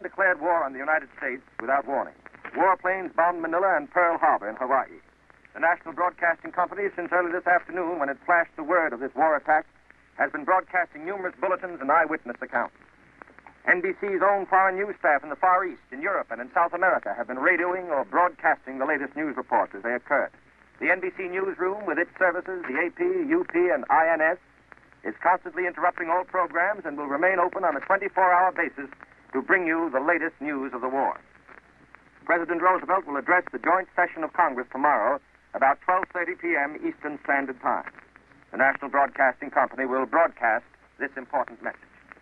declared war on the United States without warning. Warplanes bombed Manila and Pearl Harbor in Hawaii. The National Broadcasting Company, since early this afternoon when it flashed the word of this war attack, has been broadcasting numerous bulletins and eyewitness accounts. NBC's own foreign news staff in the Far East, in Europe, and in South America have been radioing or broadcasting the latest news reports as they occurred. The NBC newsroom, with its services, the AP, UP, and INS, is constantly interrupting all programs and will remain open on a 24-hour basis to bring you the latest news of the war. President Roosevelt will address the joint session of Congress tomorrow about 12:30 p.m. Eastern Standard Time. The National Broadcasting Company will broadcast this important message.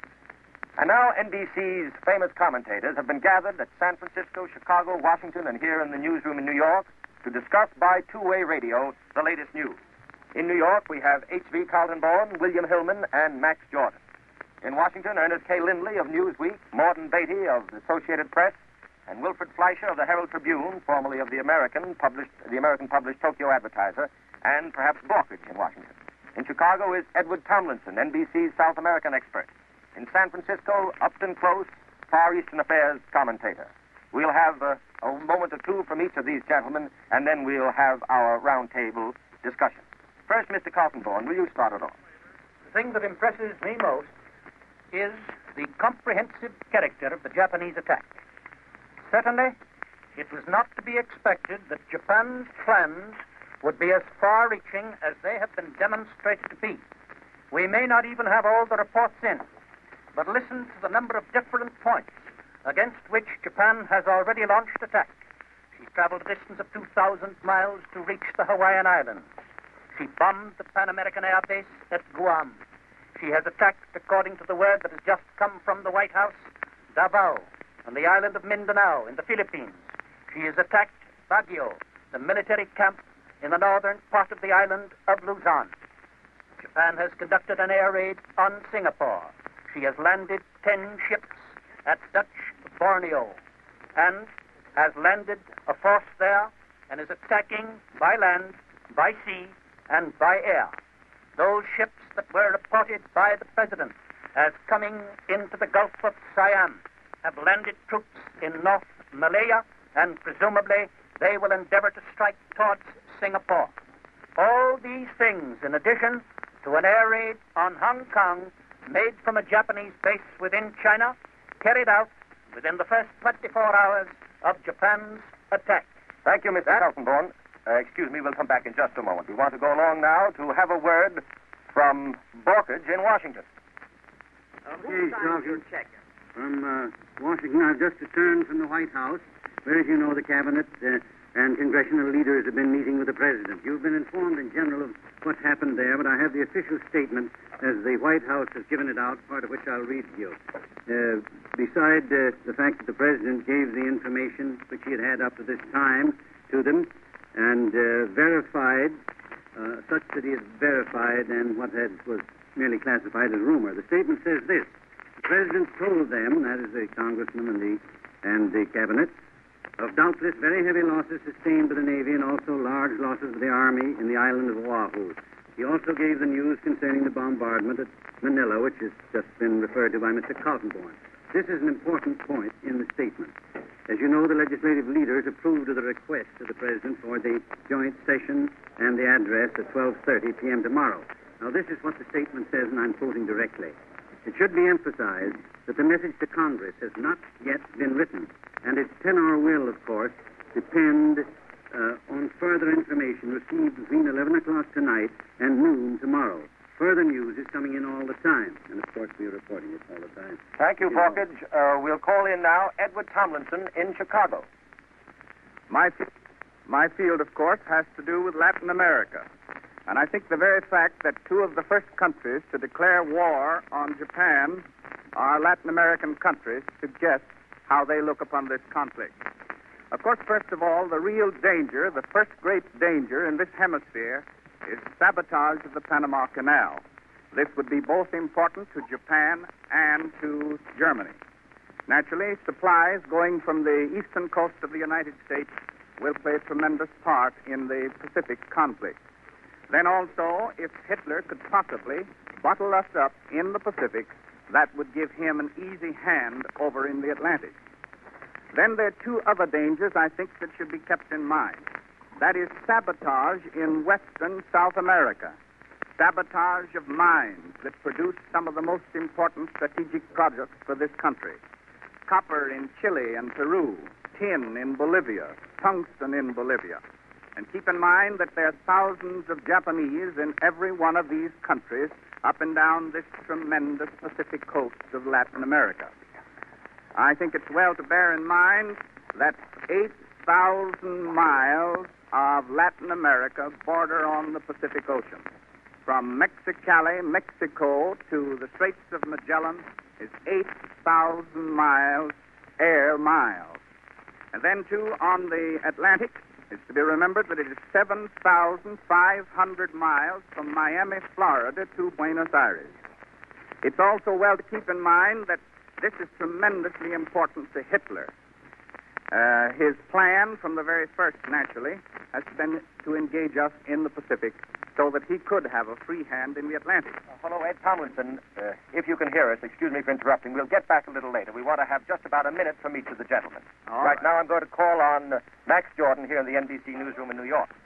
And now NBC's famous commentators have been gathered at San Francisco, Chicago, Washington, and here in the newsroom in New York to discuss by two-way radio the latest news. In New York, we have H.V. Kaltenborn, William Hillman, and Max Jordan. In Washington, Ernest K. Lindley of Newsweek, Morden Beatty of the Associated Press, and Wilfred Fleischer of the Herald Tribune, formerly of the American published Tokyo Advertiser, and perhaps Borkage in Washington. In Chicago is Edward Tomlinson, NBC's South American expert. In San Francisco, Upton Close, Far Eastern Affairs commentator. We'll have a moment or two from each of these gentlemen, and then we'll have our roundtable discussion. First, Mr. Kaltenborn, will you start it off? The thing that impresses me most is the comprehensive character of the Japanese attack. Certainly, it was not to be expected that Japan's plans would be as far-reaching as they have been demonstrated to be. We may not even have all the reports in, but listen to the number of different points against which Japan has already launched attack. She traveled a distance of 2,000 miles to reach the Hawaiian Islands. She bombed the Pan American Air Base at Guam. She has attacked, according to the word that has just come from the White House, Davao and the island of Mindanao in the Philippines. She has attacked Baguio, the military camp in the northern part of the island of Luzon. Japan has conducted an air raid on Singapore. She has landed 10 ships at Dutch Borneo and has landed a force there and is attacking by land, by sea, and by air. Those ships that were reported by the President as coming into the Gulf of Siam have landed troops in North Malaya, and presumably they will endeavor to strike towards Singapore. All these things, in addition to an air raid on Hong Kong made from a Japanese base within China, carried out within the first 24 hours of Japan's attack. Thank you, Mr. Kaltenborn. Excuse me, we'll come back in just a moment. We want to go along now to have a word from Borkage in Washington. Okay, Sergeant. From Washington, I've just returned from the White House, where, as you know, the Cabinet and congressional leaders have been meeting with the President. You've been informed in general of what's happened there, but I have the official statement as the White House has given it out, part of which I'll read to you. Beside the fact that the President gave the information which he had up to this time to them and verified, such that he had verified and what was merely classified as rumor. The statement says this: the President told them, that is the Congressman and the Cabinet, of doubtless very heavy losses sustained by the Navy and also large losses of the Army in the island of Oahu. He also gave the news concerning the bombardment at Manila, which has just been referred to by Mr. Kaltenborn. This is an important point in the statement. As you know, the legislative leaders approved of the request of the President for the joint session and the address at 12:30 p.m. tomorrow. Now, this is what the statement says, and I'm quoting directly. It should be emphasized that the message to Congress has not yet been written, and its tenor will, of course, depend on further information received between 11 o'clock tonight and noon tomorrow. Further news is coming in all the time, and of course we're reporting it all the time. Thank you, Borkage. We'll call in now Edward Tomlinson in Chicago. My field, of course, has to do with Latin America. And I think the very fact that two of the first countries to declare war on Japan are Latin American countries suggests how they look upon this conflict. Of course, first of all, the real danger, the first great danger in this hemisphere is sabotage of the Panama Canal. This would be both important to Japan and to Germany. Naturally, supplies going from the eastern coast of the United States will play a tremendous part in the Pacific conflict. Then also, if Hitler could possibly bottle us up in the Pacific, that would give him an easy hand over in the Atlantic. Then there are two other dangers I think that should be kept in mind. That is sabotage in western South America. Sabotage of mines that produce some of the most important strategic products for this country. Copper in Chile and Peru, tin in Bolivia, tungsten in Bolivia. And keep in mind that there are thousands of Japanese in every one of these countries up and down this tremendous Pacific coast of Latin America. I think it's well to bear in mind that 8,000 miles of Latin America border on the Pacific Ocean. From Mexicali, Mexico, to the Straits of Magellan is 8,000 miles, air miles. And then, too, on the Atlantic, it's to be remembered that it is 7,500 miles from Miami, Florida, to Buenos Aires. It's also well to keep in mind that this is tremendously important to Hitler. His plan from the very first, naturally, has been to engage us in the Pacific so that he could have a free hand in the Atlantic. Hello, Ed Tomlinson. If you can hear us, excuse me for interrupting. We'll get back a little later. We want to have just about a minute from each of the gentlemen. Right now, I'm going to call on Max Jordan here in the NBC newsroom in New York.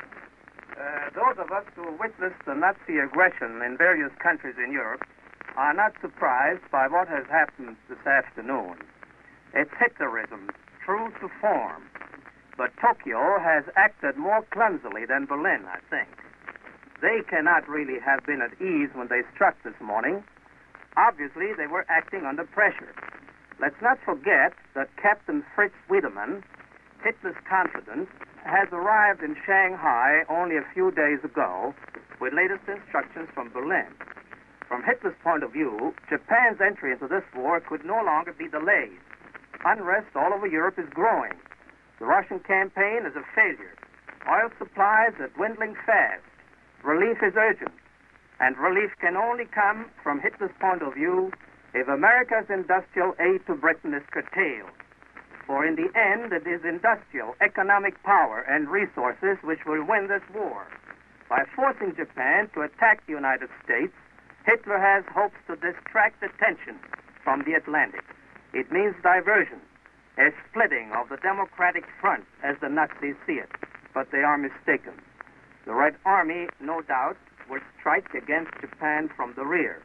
Those of us who witnessed the Nazi aggression in various countries in Europe are not surprised by what has happened this afternoon. It's Hitlerism, true to form. But Tokyo has acted more clumsily than Berlin, I think. They cannot really have been at ease when they struck this morning. Obviously, they were acting under pressure. Let's not forget that Captain Fritz Wiedemann, Hitler's confidant, has arrived in Shanghai only a few days ago with latest instructions from Berlin. From Hitler's point of view, Japan's entry into this war could no longer be delayed. Unrest all over Europe is growing. The Russian campaign is a failure. Oil supplies are dwindling fast. Relief is urgent. And relief can only come, from Hitler's point of view, if America's industrial aid to Britain is curtailed. For in the end, it is industrial, economic power and resources which will win this war. By forcing Japan to attack the United States, Hitler has hopes to distract attention from the Atlantic. It means diversion, a splitting of the Democratic Front as the Nazis see it. But they are mistaken. The Red Army, no doubt, will strike against Japan from the rear.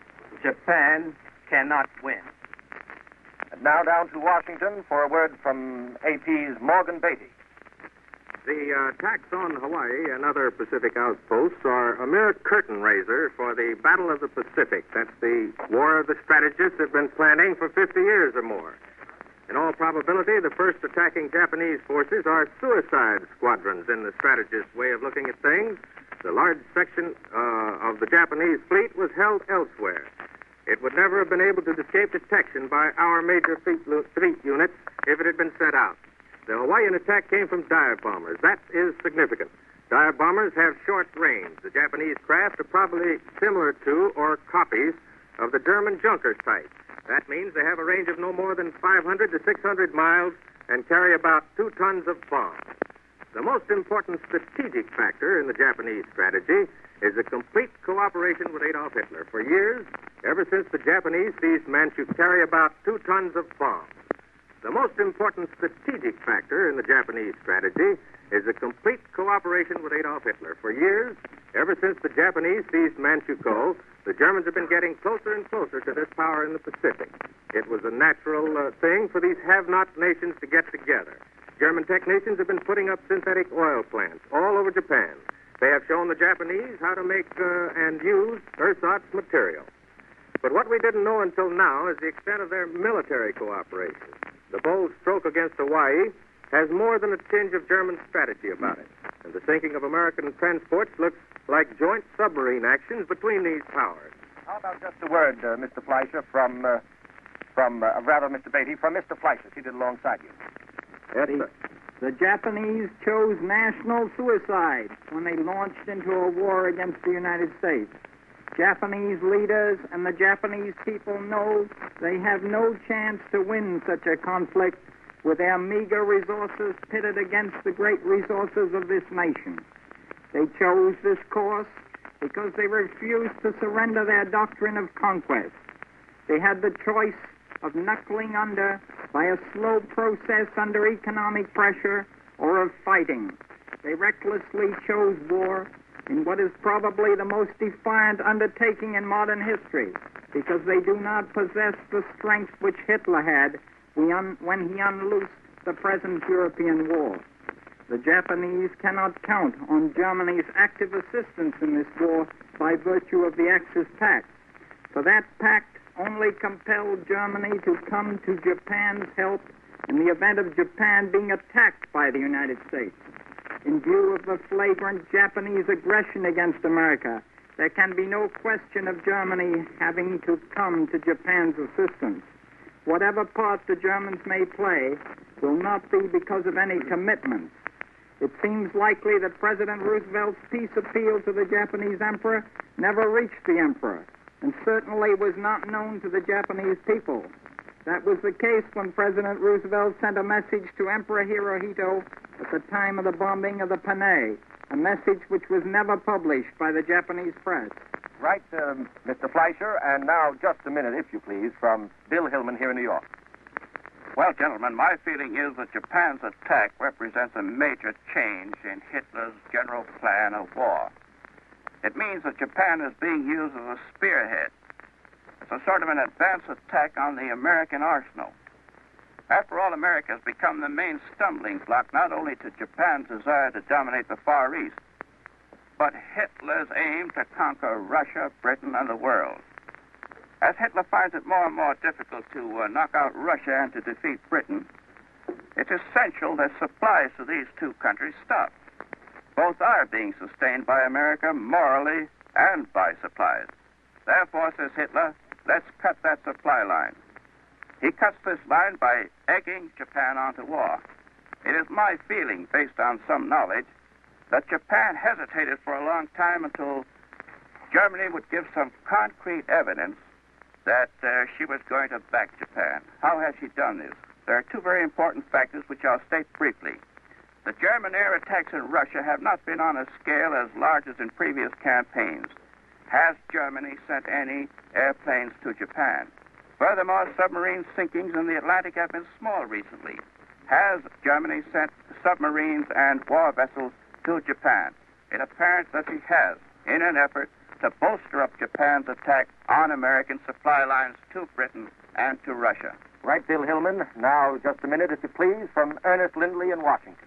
Japan cannot win. And now down to Washington for a word from AP's Morgan Beatty. The attacks on Hawaii and other Pacific outposts are a mere curtain raiser for the Battle of the Pacific. That's the war the strategists have been planning for 50 years or more. In all probability, the first attacking Japanese forces are suicide squadrons in the strategist's way of looking at things. The large section of the Japanese fleet was held elsewhere. It would never have been able to escape detection by our major fleet units if it had been sent out. The Hawaiian attack came from dive bombers. That is significant. Dive bombers have short range. The Japanese craft are probably similar to or copies of the German Junker type. That means they have a range of no more than 500 to 600 miles and carry about 2 tons of bombs. The most important strategic factor in the Japanese strategy is the complete cooperation with Adolf Hitler. For years, ever since the Japanese seized Manchu, carry about 2 tons of bombs. The most important strategic factor in the Japanese strategy is the complete cooperation with Adolf Hitler. For years, ever since the Japanese seized Manchukuo, the Germans have been getting closer and closer to this power in the Pacific. It was a natural thing for these have-not nations to get together. German technicians have been putting up synthetic oil plants all over Japan. They have shown the Japanese how to make and use ersatz material. But what we didn't know until now is the extent of their military cooperation. The bold stroke against Hawaii has more than a tinge of German strategy about it. And the sinking of American transports looks like joint submarine actions between these powers. How about just a word, Mr. Fleischer, Mr. Beatty, from Mr. Fleischer, seated alongside you. Yes, sir. The Japanese chose national suicide when they launched into a war against the United States. Japanese leaders and the Japanese people know they have no chance to win such a conflict with their meager resources pitted against the great resources of this nation. They chose this course because they refused to surrender their doctrine of conquest. They had the choice of knuckling under by a slow process under economic pressure or of fighting. They recklessly chose war in what is probably the most defiant undertaking in modern history, because they do not possess the strength which Hitler had when he unloosed the present European war. The Japanese cannot count on Germany's active assistance in this war by virtue of the Axis Pact, for that pact only compelled Germany to come to Japan's help in the event of Japan being attacked by the United States. In view of the flagrant Japanese aggression against America, there can be no question of Germany having to come to Japan's assistance. Whatever part the Germans may play will not be because of any commitments. It seems likely that President Roosevelt's peace appeal to the Japanese emperor never reached the emperor, and certainly was not known to the Japanese people. That was the case when President Roosevelt sent a message to Emperor Hirohito at the time of the bombing of the Panay, a message which was never published by the Japanese press. Right, Mr. Fleischer, and now just a minute, if you please, from Bill Hillman here in New York. Well, gentlemen, my feeling is that Japan's attack represents a major change in Hitler's general plan of war. It means that Japan is being used as a spearhead. It's a sort of an advance attack on the American arsenal. After all, America has become the main stumbling block not only to Japan's desire to dominate the Far East, but Hitler's aim to conquer Russia, Britain, and the world. As Hitler finds it more and more difficult to knock out Russia and to defeat Britain, it's essential that supplies to these two countries stop. Both are being sustained by America morally and by supplies. Therefore, says Hitler, let's cut that supply line. He cuts this line by egging Japan onto war. It is my feeling, based on some knowledge, that Japan hesitated for a long time until Germany would give some concrete evidence that she was going to back Japan. How has she done this? There are two very important factors which I'll state briefly. The German air attacks in Russia have not been on a scale as large as in previous campaigns. Has Germany sent any airplanes to Japan? Furthermore, submarine sinkings in the Atlantic have been small recently. Has Germany sent submarines and war vessels to Japan? It appears that she has, in an effort to bolster up Japan's attack on American supply lines to Britain and to Russia. Right, Bill Hillman. Now, just a minute, if you please, from Ernest Lindley in Washington.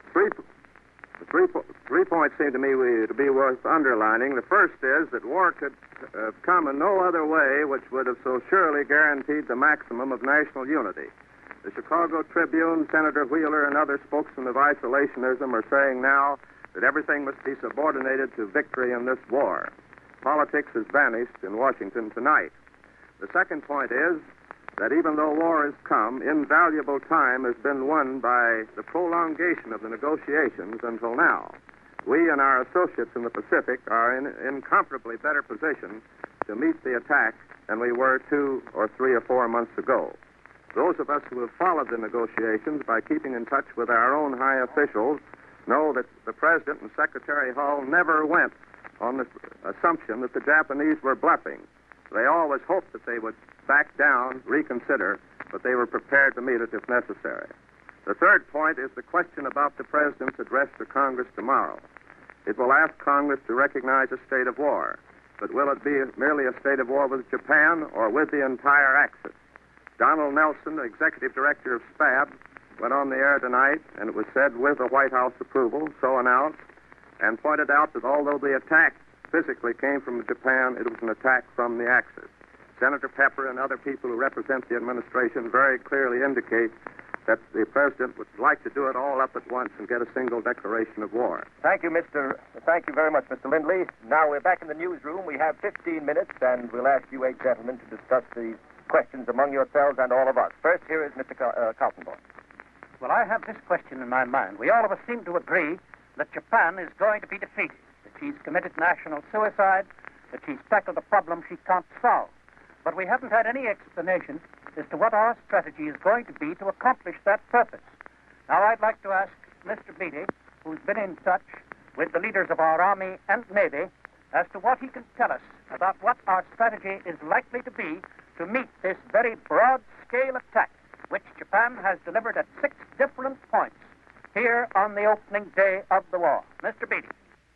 Three points seem to me to be worth underlining. The first is that war could have come in no other way which would have so surely guaranteed the maximum of national unity. The Chicago Tribune, Senator Wheeler, and other spokesmen of isolationism are saying now that everything must be subordinated to victory in this war. Politics has vanished in Washington tonight. The second point is that even though war has come, invaluable time has been won by the prolongation of the negotiations until now. We and our associates in the Pacific are in incomparably better position to meet the attack than we were 2 or 3 or 4 months ago. Those of us who have followed the negotiations by keeping in touch with our own high officials know that the President and Secretary Hull never went on the assumption that the Japanese were bluffing. They always hoped that they would back down, reconsider, but they were prepared to meet it if necessary. The third point is the question about the President's address to Congress tomorrow. It will ask Congress to recognize a state of war, but will it be merely a state of war with Japan or with the entire Axis? Donald Nelson, the executive director of SPAB, went on the air tonight, and it was said with the White House approval, so announced, and pointed out that although the attack physically came from Japan, it was an attack from the Axis. Senator Pepper and other people who represent the administration very clearly indicate that the President would like to do it all up at once and get a single declaration of war. Thank you very much, Mr. Lindley. Now we're back in the newsroom. We have 15 minutes, and we'll ask you 8 gentlemen to discuss the questions among yourselves and all of us. First, here is Mr. Kaltenborn. Well, I have this question in my mind. We all of us seem to agree that Japan is going to be defeated, that she's committed national suicide, that she's tackled a problem she can't solve. But we haven't had any explanation as to what our strategy is going to be to accomplish that purpose. Now, I'd like to ask Mr. Beatty, who's been in touch with the leaders of our Army and Navy, as to what he can tell us about what our strategy is likely to be to meet this very broad-scale attack, which Japan has delivered at 6 different points here on the opening day of the war. Mr. Beatty.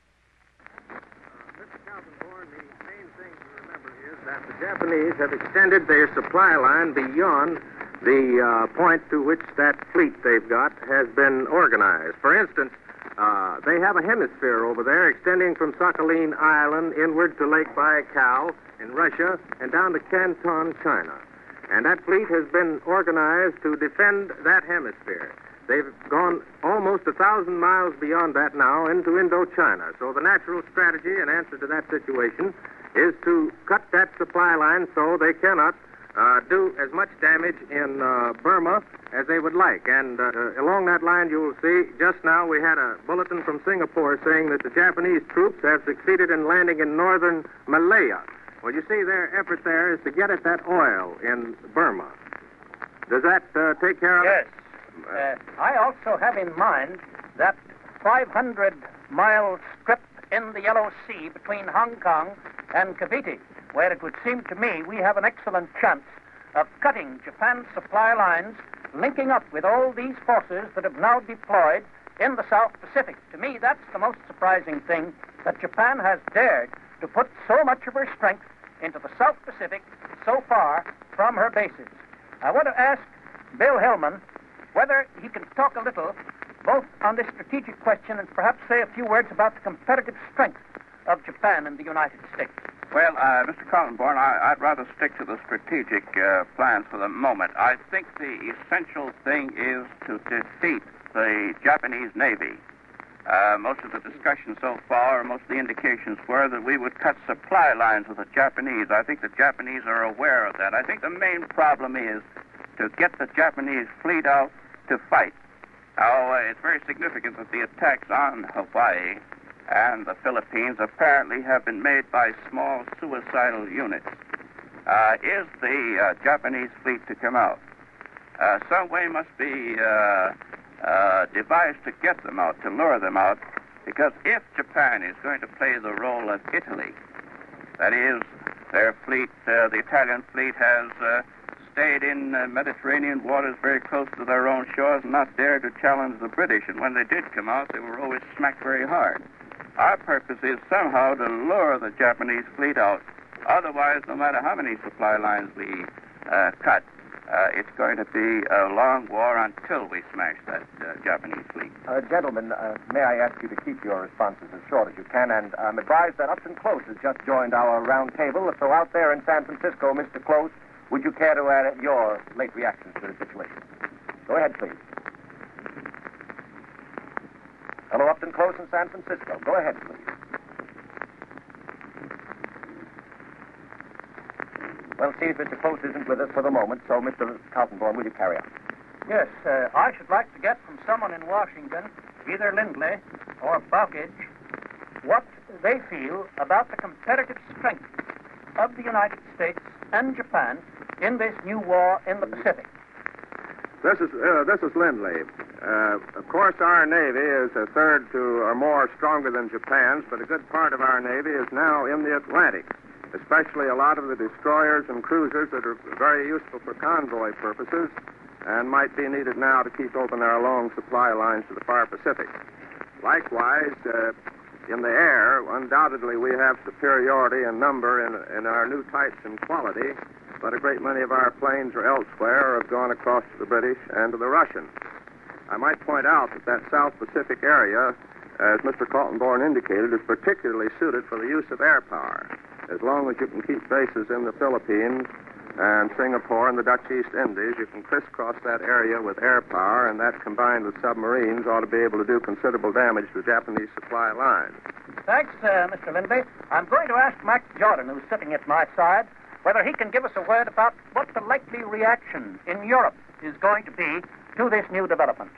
Mr. Kaltenborn, the main thing to remember is that the Japanese have extended their supply line beyond the point to which that fleet they've got has been organized. For instance, they have a hemisphere over there extending from Sakhalin Island inward to Lake Baikal in Russia and down to Canton, China. And that fleet has been organized to defend that hemisphere. They've gone almost 1,000 miles beyond that now into Indochina. So the natural strategy in answer to that situation is to cut that supply line so they cannot do as much damage in Burma as they would like. And along that line, you'll see, just now we had a bulletin from Singapore saying that the Japanese troops have succeeded in landing in northern Malaya. Well, you see, their effort there is to get at that oil in Burma. Does that take care of it? Yes. I also have in mind that 500-mile strip in the Yellow Sea between Hong Kong and Cavite, where it would seem to me we have an excellent chance of cutting Japan's supply lines, linking up with all these forces that have now deployed in the South Pacific. To me, that's the most surprising thing, that Japan has dared to put so much of her strength into the South Pacific so far from her bases. I want to ask Bill Hillman whether he can talk a little both on this strategic question and perhaps say a few words about the competitive strength of Japan and the United States. Well, Mr. Kaltenborn, I'd rather stick to the strategic plans for the moment. I think the essential thing is to defeat the Japanese Navy. Most of the discussion so far, most of the indications were that we would cut supply lines with the Japanese. I think the Japanese are aware of that. I think the main problem is to get the Japanese fleet out to fight. Now, it's very significant that the attacks on Hawaii and the Philippines apparently have been made by small suicidal units. Is the Japanese fleet to come out? Some way must be devised to get them out, to lure them out, because if Japan is going to play the role of Italy, that is, their fleet, the Italian fleet has stayed in Mediterranean waters very close to their own shores and not dared to challenge the British, and when they did come out, they were always smacked very hard. Our purpose is somehow to lure the Japanese fleet out. Otherwise, no matter how many supply lines we cut, it's going to be a long war until we smash that Japanese fleet. Gentlemen, may I ask you to keep your responses as short as you can, and I'm advised that Upton Close has just joined our round table. So out there in San Francisco, Mr. Close, would you care to add your late reactions to the situation? Go ahead, please. Hello, Upton Close in San Francisco. Go ahead, please. Well, see if Mr. Close isn't with us for the moment, so Mr. Kaltenborn, will you carry on? Yes, I should like to get from someone in Washington, either Lindley or Bowkage, what they feel about the competitive strength of the United States and Japan in this new war in the Pacific. This is Lindley. Of course, our Navy is a third to or more stronger than Japan's, but a good part of our Navy is now in the Atlantic, especially a lot of the destroyers and cruisers that are very useful for convoy purposes and might be needed now to keep open our long supply lines to the far Pacific. Likewise, in the air, undoubtedly we have superiority in number in our new types and quality, but a great many of our planes are elsewhere or have gone across to the British and to the Russians. I might point out that South Pacific area, as Mr. Kaltenborn indicated, is particularly suited for the use of air power. As long as you can keep bases in the Philippines and Singapore and the Dutch East Indies, you can crisscross that area with air power, and that combined with submarines ought to be able to do considerable damage to Japanese supply lines. Thanks, Mr. Lindley. I'm going to ask Max Jordan, who's sitting at my side, whether he can give us a word about what the likely reaction in Europe is going to be to this new development.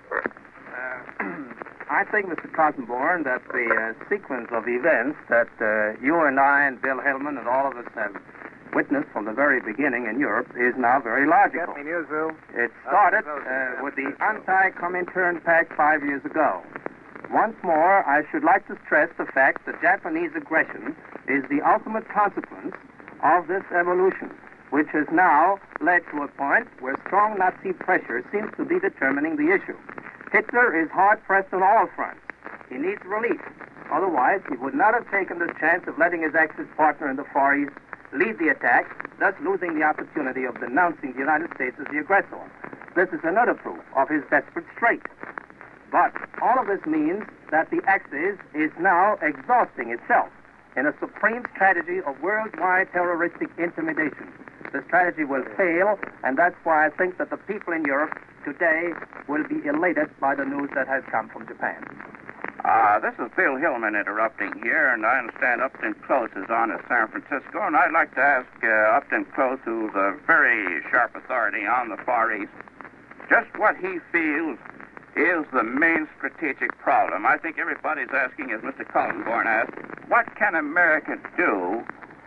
I think, Mr. Kaltenborn, that the sequence of events that you and I and Bill Hillman and all of us have witnessed from the very beginning in Europe is now very logical. It started with the Anti-Comintern Pact 5 years ago. Once more, I should like to stress the fact that Japanese aggression is the ultimate consequence of this evolution. which has now led to a point where strong Nazi pressure seems to be determining the issue. Hitler is hard-pressed on all fronts. He needs relief. Otherwise, he would not have taken the chance of letting his Axis partner in the Far East lead the attack, thus losing the opportunity of denouncing the United States as the aggressor. This is another proof of his desperate strait. But all of this means that the Axis is now exhausting itself in a supreme strategy of worldwide terroristic intimidation. The strategy will fail, and that's why I think that the people in Europe today will be elated by the news that has come from Japan. This is Bill Hillman interrupting here, and I understand Upton Close is on at San Francisco, and I'd like to ask Upton Close, who's a very sharp authority on the Far East, just what he feels is the main strategic problem. I think everybody's asking, as Mr. Cullenborn asked, what can America do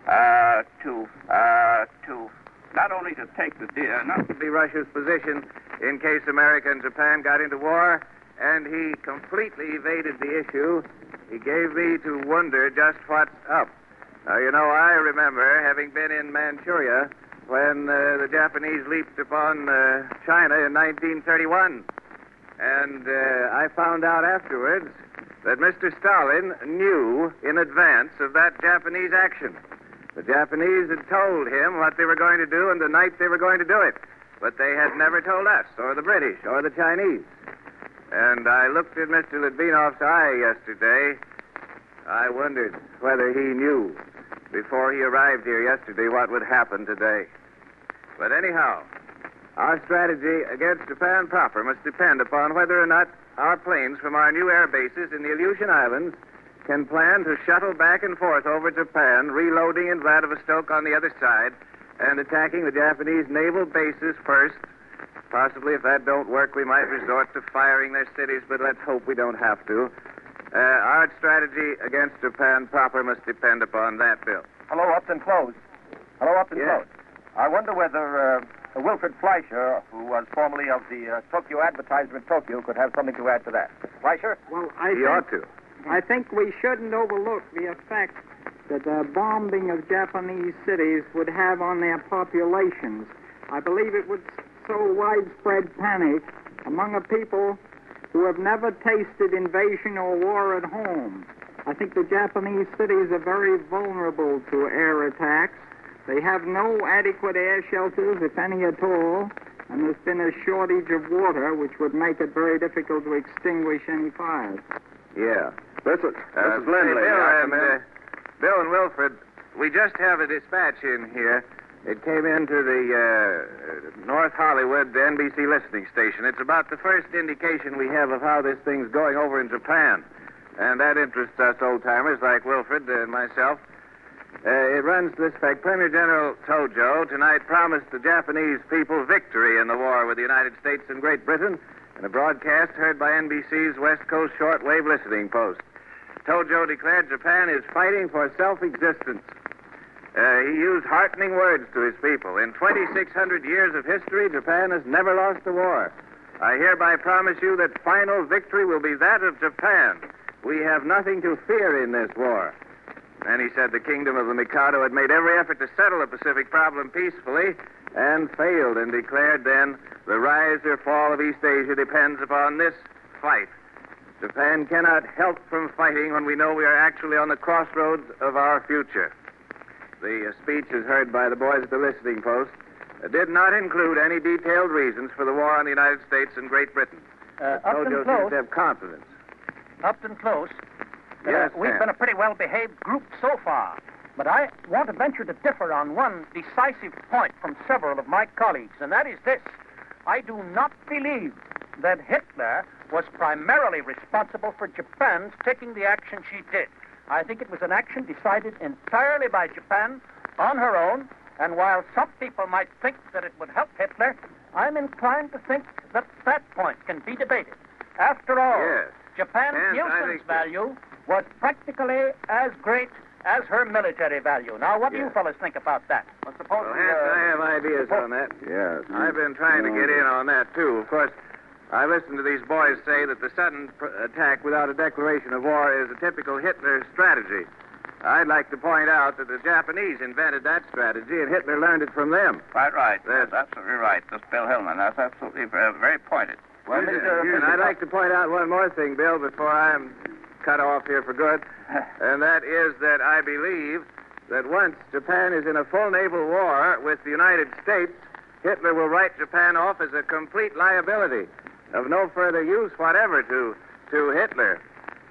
to not only to take the deal, not to be Russia's position in case America and Japan got into war, and he completely evaded the issue. He gave me to wonder just what's up. I remember having been in Manchuria when the Japanese leaped upon China in 1931. And I found out afterwards that Mr. Stalin knew in advance of that Japanese action. The Japanese had told him what they were going to do and the night they were going to do it. But they had never told us, or the British, or the Chinese. And I looked at Mr. Litvinov's eye yesterday. I wondered whether he knew before he arrived here yesterday what would happen today. But anyhow, our strategy against Japan proper must depend upon whether or not our planes from our new air bases in the Aleutian Islands can plan to shuttle back and forth over Japan, reloading in Vladivostok on the other side, and attacking the Japanese naval bases first. Possibly, if that don't work, we might resort to firing their cities, but let's hope we don't have to. Our strategy against Japan proper must depend upon that, Bill. Hello, Upton Close. Hello, Upton Yes. Close. I wonder whether Wilfred Fleischer, who was formerly of the Tokyo Advertisement Tokyo, could have something to add to that. Fleischer? Well, He ought to. I think we shouldn't overlook the effect that the bombing of Japanese cities would have on their populations. I believe it would sow widespread panic among a people who have never tasted invasion or war at home. I think the Japanese cities are very vulnerable to air attacks. They have no adequate air shelters, if any at all, and there's been a shortage of water, which would make it very difficult to extinguish any fires. Yeah. Listen, Lindley. Bill and Wilfred, we just have a dispatch in here. It came into the North Hollywood NBC listening station. It's about the first indication we have of how this thing's going over in Japan. And that interests us old-timers like Wilfred and myself. It runs to this fact. Premier General Tojo tonight promised the Japanese people victory in the war with the United States and Great Britain in a broadcast heard by NBC's West Coast shortwave listening post. Tojo declared Japan is fighting for self-existence. He used heartening words to his people. In 2,600 years of history, Japan has never lost a war. I hereby promise you that final victory will be that of Japan. We have nothing to fear in this war. And he said the kingdom of the Mikado had made every effort to settle the Pacific problem peacefully and failed, and declared then the rise or fall of East Asia depends upon this fight. Japan cannot help from fighting when we know we are actually on the crossroads of our future. The speech is heard by the boys at the listening post. Did not include any detailed reasons for the war on the United States and Great Britain. Tojo seems to have confidence. Upton Close. Yes, we've Sam. been a pretty well-behaved group so far, but I want to venture to differ on one decisive point from several of my colleagues, and that is this. I do not believe that Hitler was primarily responsible for Japan's taking the action she did. I think it was an action decided entirely by Japan on her own, and while some people might think that it would help Hitler, I'm inclined to think that that point can be debated. After all, Yes. Japan's Yes, I nuisance think so. value was practically as great as her military value. Now, what do you Yes. fellas think about that? Well, suppose Well, we, Hans, I have ideas on that. Yes. I've been trying to get in on that, too. Of course, I listened to these boys say that the sudden attack without a declaration of war is a typical Hitler strategy. I'd like to point out that the Japanese invented that strategy, and Hitler learned it from them. Quite right. That's absolutely right. Mr. Bill Hillman, that's absolutely very pointed. Well, and I'd like to point out one more thing, Bill, before I'm cut off here for good, and that is that I believe that once Japan is in a full naval war with the United States, Hitler will write Japan off as a complete liability of no further use whatever to Hitler.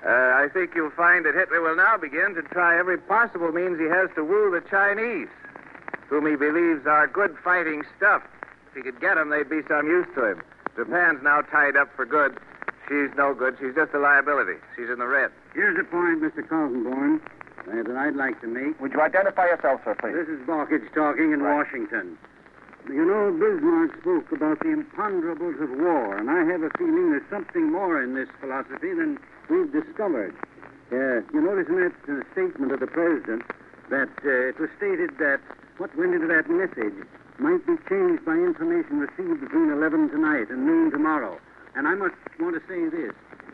I think you'll find that Hitler will now begin to try every possible means he has to woo the Chinese, whom he believes are good fighting stuff. If he could get them, they'd be some use to him. Japan's now tied up for good. She's no good. She's just a liability. She's in the red. Here's a point, Mr. Kaltenborn, that I'd like to make. Would you identify yourself, sir, please? This is Balkage talking in Washington. You know, Bismarck spoke about the imponderables of war, and I have a feeling there's something more in this philosophy than we've discovered. You notice in that statement of the president that it was stated that what went into that message might be changed by information received between 11 tonight and noon tomorrow. And I must want to say this.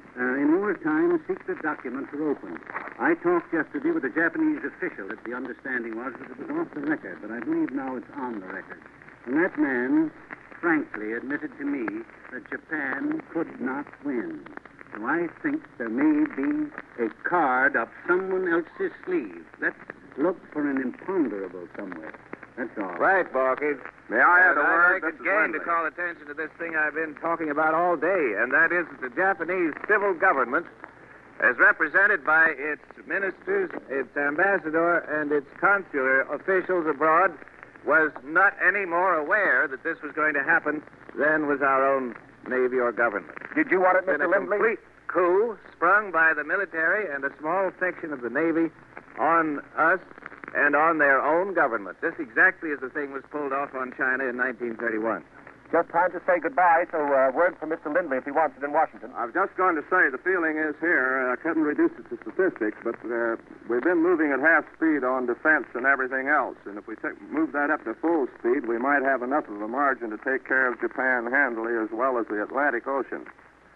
In wartime, secret documents are open. I talked yesterday with a Japanese official that the understanding was that it was off the record, but I believe now it's on the record. And that man frankly admitted to me that Japan could not win. So I think there may be a card up someone else's sleeve. Let's look for an imponderable somewhere. That's all. Right, Balkage. May I add a word? I'd like again to call attention to this thing I've been talking about all day, and that is that the Japanese civil government, as represented by its ministers, its ambassador, and its consular officials abroad, was not any more aware that this was going to happen than was our own Navy or government. Did you want it, It's been Mr. a Lindley? complete coup sprung by the military and a small section of the Navy on us and on their own government, just exactly as the thing was pulled off on China in 1931. Just time to say goodbye, so word from Mr. Lindley if he wants it in Washington. I've just going to say the feeling is here, I couldn't reduce it to statistics, but we've been moving at half speed on defense and everything else. And if we move that up to full speed, we might have enough of a margin to take care of Japan handily as well as the Atlantic Ocean.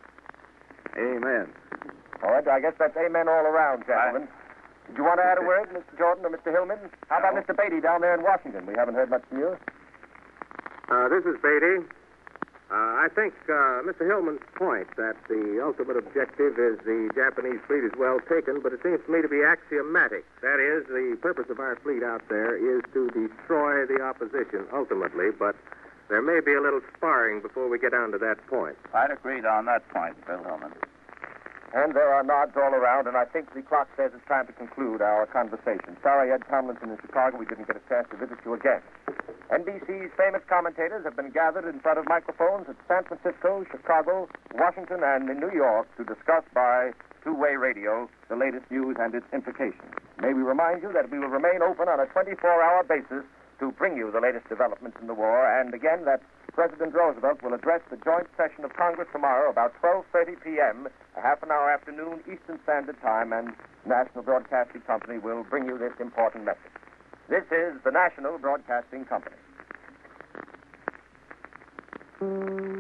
Amen. All right, I guess that's amen all around, gentlemen. Did you want to add a word, Mr. Jordan or Mr. Hillman? How about Mr. Beatty down there in Washington? We haven't heard much from you. This is Beatty. I think Mr. Hillman's point that the ultimate objective is the Japanese fleet is well taken, but it seems to me to be axiomatic. That is, the purpose of our fleet out there is to destroy the opposition ultimately, but there may be a little sparring before we get down to that point. I'd agree on that point, Bill Hillman. And there are nods all around, and I think the clock says it's time to conclude our conversation. Sorry, Ed Tomlinson in Chicago, we didn't get a chance to visit you again. NBC's famous commentators have been gathered in front of microphones at San Francisco, Chicago, Washington, and in New York to discuss by two-way radio the latest news and its implications. May we remind you that we will remain open on a 24-hour basis to bring you the latest developments in the war, and again that President Roosevelt will address the joint session of Congress tomorrow about 12:30 p.m., a half an hour after noon Eastern Standard Time, and National Broadcasting Company will bring you this important message. This is the National Broadcasting Company.